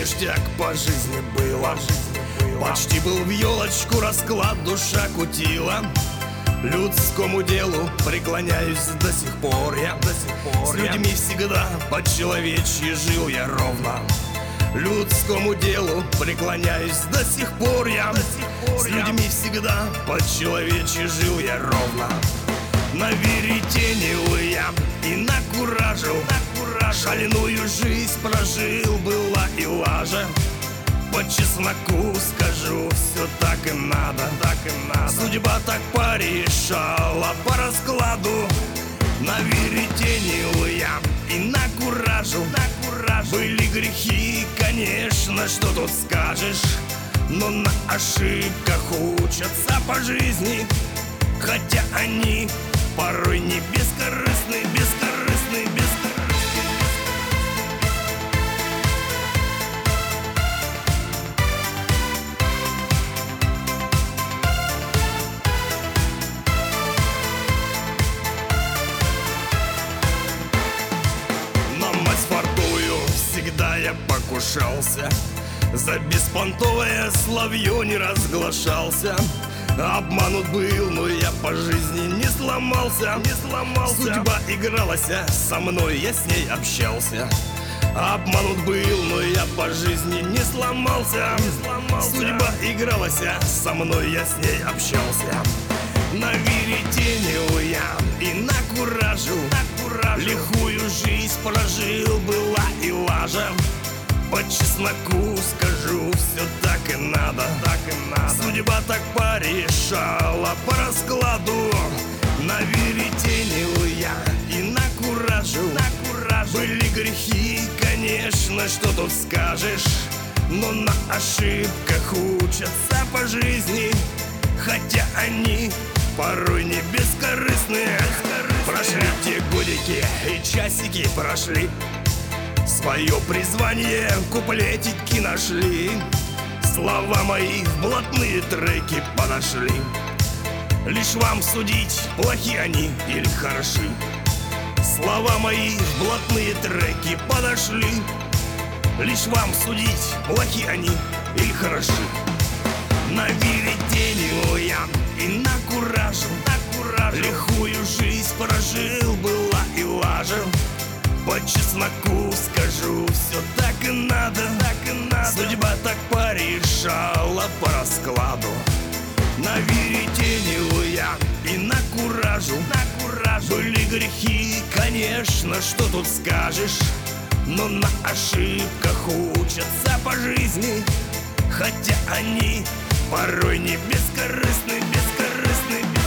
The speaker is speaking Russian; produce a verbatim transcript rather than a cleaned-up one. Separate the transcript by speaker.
Speaker 1: ништяк по жизни было. Почти был в елочку расклад, душа кутила. Людскому делу преклоняюсь до сих пор я. До сих пор С людьми я. всегда по-человечьи жил я ровно. Людскому делу преклоняюсь до сих пор я. До сих пор С людьми я. всегда по-человечьи жил я ровно. Наверетенил я и накуражил, накуражил. Шальную жизнь прожил, была и лажа. По чесноку скажу, все так и надо, так и надо. Судьба так порешала по раскладу. Наверетенил я и накуражил, накуражил. Были грехи, конечно, что тут скажешь, но на ошибках учатся по жизни. Хотя они порой не бескорыстны, бескорыстны, бескорыстны. Всегда я покушался, за беспонтовое словье не разглашался. Обманут был, но я по жизни не сломался, не сломался. Судьба игралась со мной, я с ней общался. Обманут был, но я по жизни не сломался, не сломался. Судьба игралась со мной, я с ней общался. Наверетенил я и накуражил, накуражил. Лихую жизнь прожил, была и лажа. По чесноку скажу, все так и надо, так и надо. Судьба так порешала по раскладу. Наверетенил я и накуражил, накуражил. Были грехи, конечно, что тут скажешь, но на ошибках учатся по жизни. Хотя они порой не бескорыстные. Прошли те годики и часики прошли. Свое призвание куплетики нашли. Слова мои в блатные треки подошли. Лишь вам судить, плохи они или хороши. Слова мои в блатные треки подошли. Лишь вам судить, плохи они или хороши. Наверетенил я и накуражил, накуражил. Лихую жизнь прожил, была и лажа. По чесноку скажу, все так и надо, так и надо. Судьба так порешала по раскладу. Наверетенил я и накуражил, накуражил. Были грехи, конечно, что тут скажешь, но на ошибках учатся по жизни. Хотя они порой не бескорыстны, бескорыстны, бескорыстны.